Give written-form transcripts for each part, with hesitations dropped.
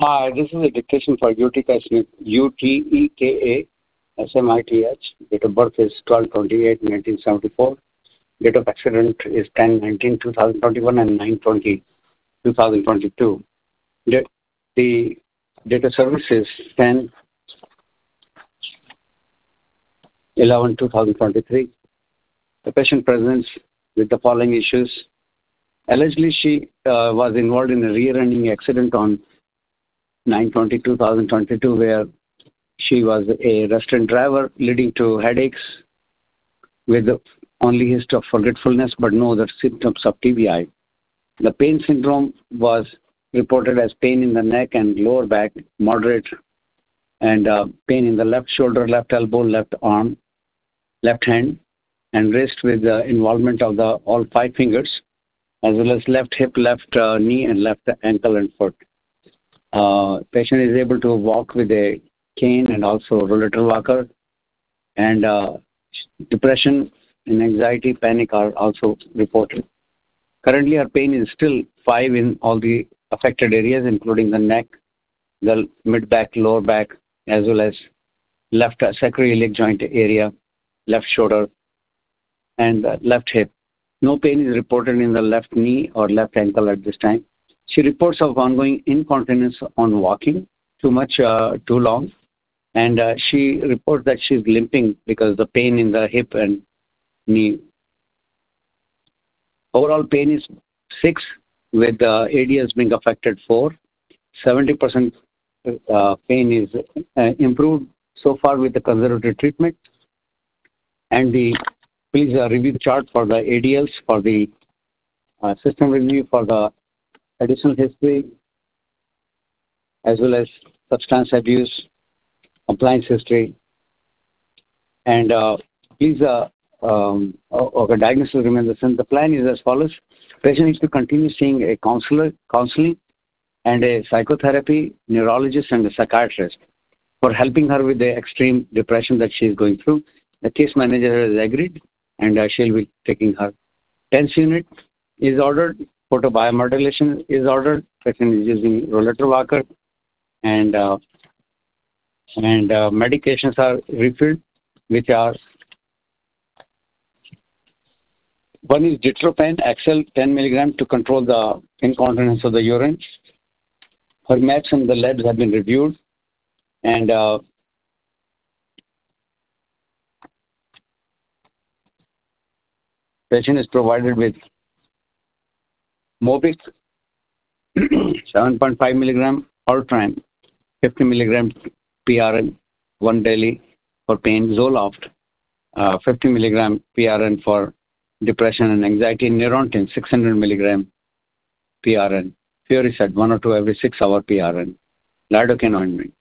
This is a dictation for Utica Smith, Utekasmith. Date of birth is 12/28/1974. Date of accident is 10/19/2021 and 9/20/2022. The date of service is 10/11/2023. The patient presents with the following issues. Allegedly, she was involved in a rear-ending accident on 9/20/2022, where she was a restaurant driver, leading to headaches with only history of forgetfulness but no other symptoms of TBI. The pain syndrome was reported as pain in the neck and lower back, moderate, and pain in the left shoulder, left elbow, left arm, left hand, and wrist with the involvement of all 5 fingers, as well as left hip, left knee, and left ankle and foot. Patient is able to walk with a cane and also rollator walker, and depression and anxiety, panic are also reported. Currently, her pain is still 5 in all the affected areas, including the neck, the mid-back, lower back, as well as left sacroiliac joint area, left shoulder, and left hip. No pain is reported in the left knee or left ankle at this time. She reports of ongoing incontinence on walking, too long, and she reports that she's limping because of the pain in the hip and knee. Overall pain is 6, with ADLs being affected 4. 70% pain is improved so far with the conservative treatment. And please review the chart for the ADLs, for the system review, for the additional history, as well as substance abuse, compliance history. And please, diagnosis remains the same. The plan is as follows. Patient needs to continue seeing a counseling, and a psychotherapy, neurologist, and a psychiatrist for helping her with the extreme depression that she is going through. The case manager has agreed, and she'll be taking her. TENS unit is ordered. Photobiomodulation is ordered. Patient is using rollator walker, and medications are refilled, which are: one is Ditropan XL 10 mg to control the incontinence of the urine. Her maps and the labs have been reviewed, and patient is provided with Mobic 7.5 mg Ultram, 50 mg PRN, 1 daily for pain. Zoloft 50 mg PRN for depression and anxiety. Neurontin 600 mg PRN. Furisad 1 or 2 every 6 hour PRN. Lidocaine ointment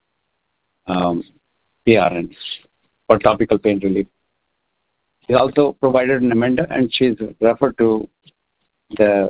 PRN for topical pain relief. She also provided an amenda, and she is referred to the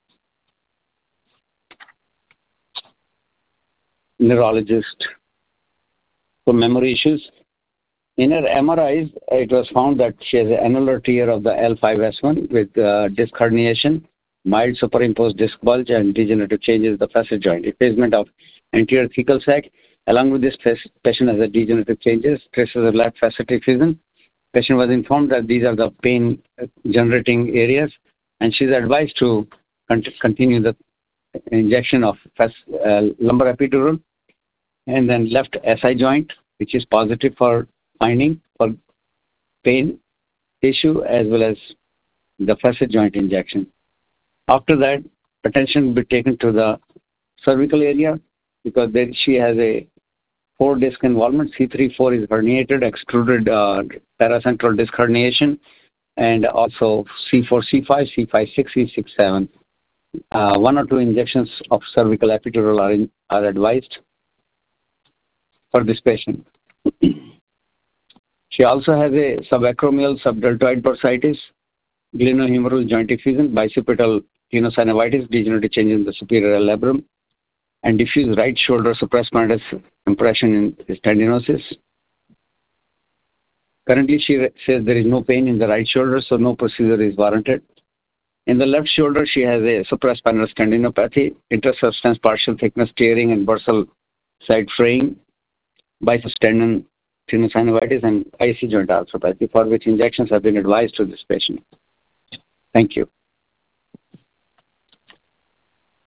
neurologist for memory issues. In her MRIs, it was found that she has an annular tear of the L5S1 with disc herniation, mild superimposed disc bulge, and degenerative changes of the facet joint, effacement of anterior thecal sac. Along with this, patient has a degenerative changes, traces of left facetal fusion. Patient was informed that these are the pain-generating areas, and she is advised to continue the injection of lumbar epidural, and then left SI joint, which is positive for finding for pain issue, as well as the facet joint injection. After that, attention will be taken to the cervical area, because there she has a 4-disc involvement. C3-4 is herniated, extruded paracentral disc herniation, and also C4, C5, C5, 6, C6, 7. 1 or 2 injections of cervical epidural are advised for this patient. She also has a subacromial subdeltoid bursitis, glenohumeral joint effusion, bicipital tenosynovitis, degenerative change in the superior labrum, and diffuse right shoulder supraspinatus impression in tendinosis. Currently, she says there is no pain in the right shoulder, so no procedure is warranted. In the left shoulder, she has a supraspinal tendinopathy, intersubstance partial thickness tearing and dorsal side fraying, biceps tendon tenosynovitis, and IC joint arthropathy, for which injections have been advised to this patient. Thank you.